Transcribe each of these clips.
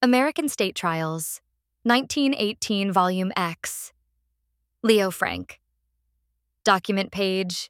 American State Trials, 1918 Volume X. Leo Frank. Document page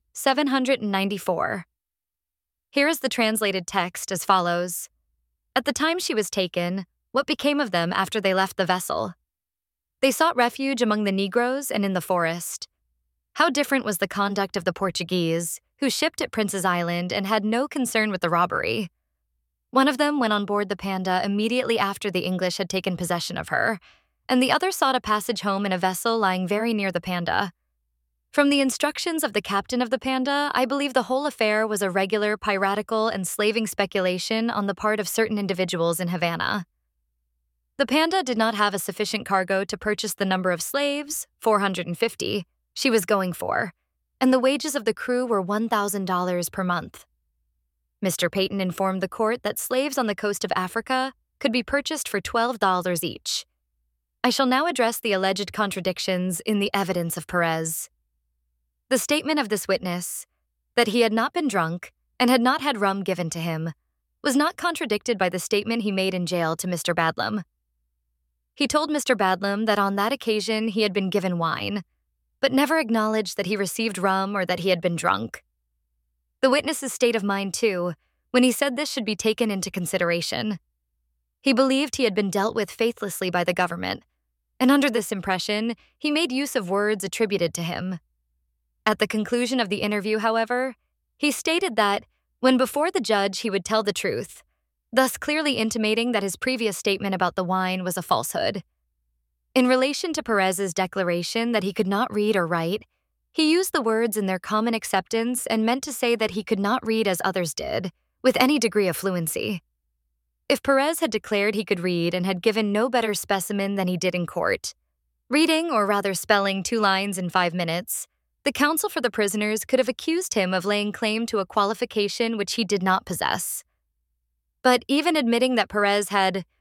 794. Here is the translated text as follows. At the time she was taken, what became of them after they left the vessel? They sought refuge among the Negroes and in the forest. How different was the conduct of the Portuguese, who shipped at Prince's Island and had no concern with the robbery. One of them went on board the Panda immediately after the English had taken possession of her, and the other sought a passage home in a vessel lying very near the Panda. From the instructions of the captain of the Panda, I believe the whole affair was a regular piratical and slaving speculation on the part of certain individuals in Havana. The Panda did not have a sufficient cargo to purchase the number of slaves, 450, she was going for, and the wages of the crew were $1,000 per month. Mr. Peyton informed the court that slaves on the coast of Africa could be purchased for $12 each. I shall now address the alleged contradictions in the evidence of Perez. The statement of this witness, that he had not been drunk and had not had rum given to him, was not contradicted by the statement he made in jail to Mr. Badlam. He told Mr. Badlam that on that occasion he had been given wine, but never acknowledged that he received rum or that he had been drunk. The witness's state of mind, too, when he said this should be taken into consideration. He believed he had been dealt with faithlessly by the government, and under this impression, he made use of words attributed to him. At the conclusion of the interview, however, he stated that, when before the judge, he would tell the truth, thus clearly intimating that his previous statement about the wine was a falsehood. In relation to Perez's declaration that he could not read or write, he used the words in their common acceptance and meant to say that he could not read as others did, with any degree of fluency. If Perez had declared he could read and had given no better specimen than he did in court, reading, or rather spelling 2 lines in 5 minutes, the counsel for the prisoners could have accused him of laying claim to a qualification which he did not possess. But even admitting that Perez had